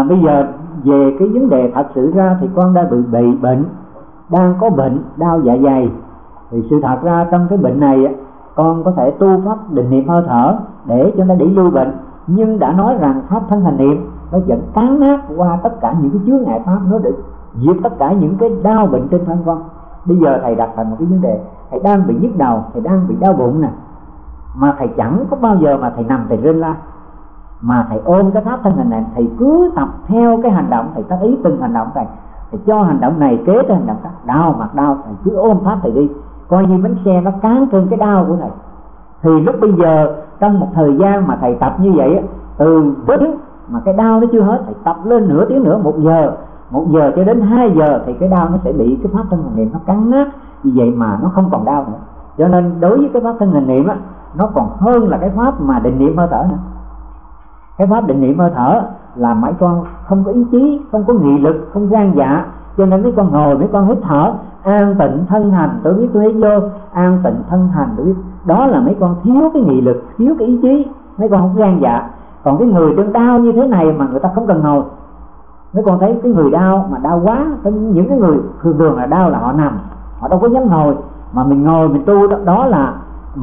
bây giờ về cái vấn đề thật sự ra thì con đã bị bệnh, đang có bệnh đau dạ dày. Thì sự thật ra trong cái bệnh này con có thể tu pháp định niệm hơi thở để cho nó đẩy lui bệnh, nhưng đã nói rằng pháp thân hành niệm nó vẫn cán nát qua tất cả những cái chướng ngại pháp, nó để diệt tất cả những cái đau bệnh trên thân con. Bây giờ thầy đặt thành một cái vấn đề, thầy đang bị nhức đầu, thầy đang bị đau bụng nè, mà thầy chẳng có bao giờ mà thầy nằm thầy rên la, mà thầy ôm cái pháp thân hành này, thầy cứ tập theo cái hành động, thầy tác ý từng hành động thầy cho hành động này kế tới hành động khác, đau mặt đau thầy cứ ôm pháp thầy đi, coi như bánh xe nó cán trên cái đau của thầy. Thì lúc bây giờ trong một thời gian mà thầy tập như vậy, từ tiếng mà cái đau nó chưa hết, thầy tập lên nửa tiếng nữa, 1 giờ cho đến 2 giờ thì cái đau nó sẽ bị cái pháp thân hành niệm nó cắn nát, vì vậy mà nó không còn đau nữa. Cho nên đối với cái pháp thân hành niệm nó còn hơn là cái pháp mà định niệm hơi thở nữa. Cái pháp định niệm hơi thở là mấy con không có ý chí, không có nghị lực, không gan dạ, cho nên mấy con ngồi, mấy con hít thở an tịnh thân hành, tôi biết tôi hít vô an tịnh thân hành, tôi biết đó là mấy con thiếu cái nghị lực, thiếu cái ý chí, mấy con không gan dạ. Còn cái người đang đau như thế này mà người ta không cần ngồi, mấy con thấy cái người đau mà đau quá, những cái người thường là đau là họ nằm, họ đâu có dám ngồi, mà mình ngồi mình tu đó là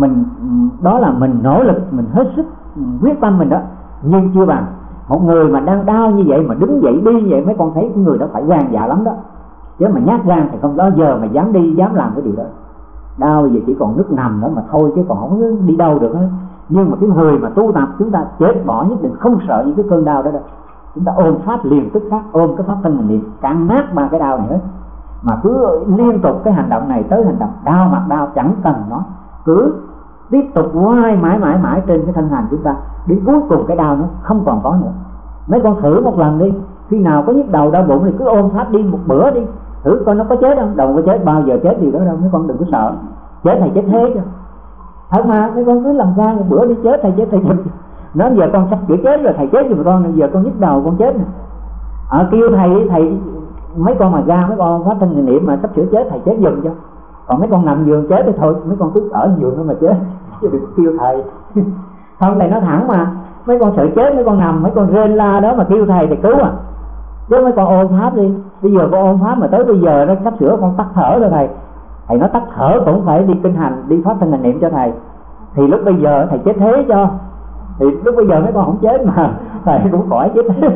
mình nỗ lực, mình hết sức quyết tâm mình đó. Nhưng chưa bằng một người mà đang đau như vậy mà đứng dậy đi như vậy, mấy con thấy cái người đó phải gan dạ lắm đó, chứ mà nhát gan thì không bao giờ mà dám đi dám làm cái điều đó. Đau bây giờ chỉ còn nước nằm đó mà thôi, chứ còn không đi đâu được hết. Nhưng mà cái người mà tu tập, chúng ta chết bỏ nhất định không sợ những cái cơn đau đó đâu. Chúng ta ôm pháp liền tức khắc, ôm cái pháp thân mình liền cắn nát ba cái đau này hết, mà cứ liên tục cái hành động này tới hành động đau mặt đau chẳng cần nó, cứ tiếp tục hoài mãi trên cái thân hành chúng ta, đến cuối cùng cái đau nó không còn có nữa. Mấy con thử một lần đi, khi nào có nhức đầu đau bụng thì cứ ôm pháp đi một bữa đi, thử coi nó có chết không. Đâu có chết, bao giờ chết gì đó đâu, mấy con đừng có sợ. Chết thầy chết thế chứ thật mà, mấy con cứ làm ra một bữa đi, chết thầy chết. Nói giờ con sắp chữa chết rồi, thầy chết giùm con, giờ con nhức đầu con chết nè. Kêu thầy mấy con mà ra, mấy con pháp thân người niệm mà sắp chữa chết, thầy chết giùm cho. Còn mấy con nằm giường chết thì thôi, mấy con cứ ở giường đó mà chết, chứ đừng kêu thầy. Không, thầy nói thẳng mà, mấy con sợ chết, mấy con nằm, mấy con rên la đó mà kêu thầy thì cứu chứ mấy con ôm pháp đi. Bây giờ con ôm pháp mà tới bây giờ nó sắp sửa con tắt thở rồi thầy nói tắt thở cũng phải đi kinh hành, đi pháp thân hành niệm cho thầy, thì lúc bây giờ thầy chết thế cho, thì lúc bây giờ mấy con không chết mà thầy cũng khỏi chết thế.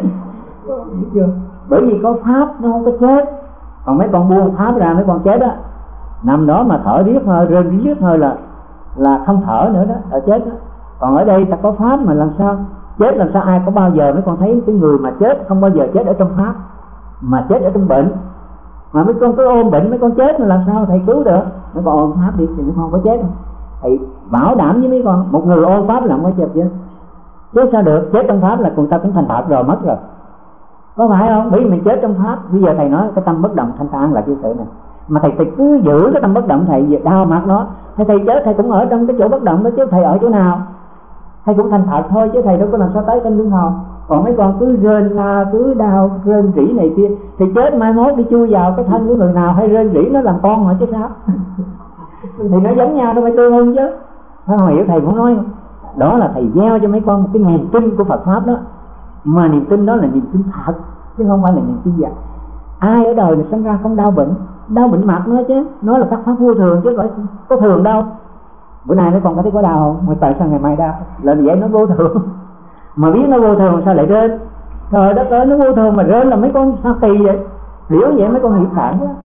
Bởi vì có pháp nó không có chết. Còn mấy con buông pháp ra mấy con chết á, nằm đó mà thở riết hơi, rên riết hơi là không thở nữa đó, là chết đó. Còn ở đây ta có pháp mà làm sao chết, làm sao ai có bao giờ mấy con thấy cái người mà chết không bao giờ chết ở trong pháp, mà chết ở trong bệnh. Mà mấy con cứ ôm bệnh mấy con chết mà làm sao thầy cứu được. Mấy con ôm pháp đi thì mấy con có chết không? Thầy bảo đảm với mấy con, một người ôm pháp là không có chết chứ sao được. Chết trong pháp là người ta cũng thành Phật rồi, mất rồi, có phải không? Bởi vì mình chết trong pháp. Bây giờ thầy nói cái tâm bất động thanh thản là chư sự này, mà thầy cứ giữ cái tâm bất động, thầy đau mặt nó, thầy chết thầy cũng ở trong cái chỗ bất động đó chứ, thầy ở chỗ nào thầy cũng thành Phật thôi, chứ thầy đâu có làm sao tới trên luân hồi. Còn mấy con cứ rên la, cứ đau rên rỉ này kia, thì chết mai mốt đi chui vào cái thân của người nào hay rên rỉ nó làm con mà chứ sao. Thì nó giống nhau, nó phải tương ưng chứ. Không hiểu thầy cũng nói không? Đó là thầy gieo cho mấy con một cái niềm tin của Phật pháp đó, mà niềm tin đó là niềm tin thật chứ không phải là niềm tin giả. Ai ở đời này sinh ra không đau bệnh mặt nữa chứ, nó là các pháp vô thường chứ có thường đâu. Bữa nay mấy con có thấy có đau không? Mà tại sao ngày mai đau? Là vậy, nó vô thường. Mà biết nó vô thường sao lại rên? Trời đất ơi, nó vô thường mà rên là mấy con sao kỳ vậy? Hiểu vậy mấy con hiểu phản quá.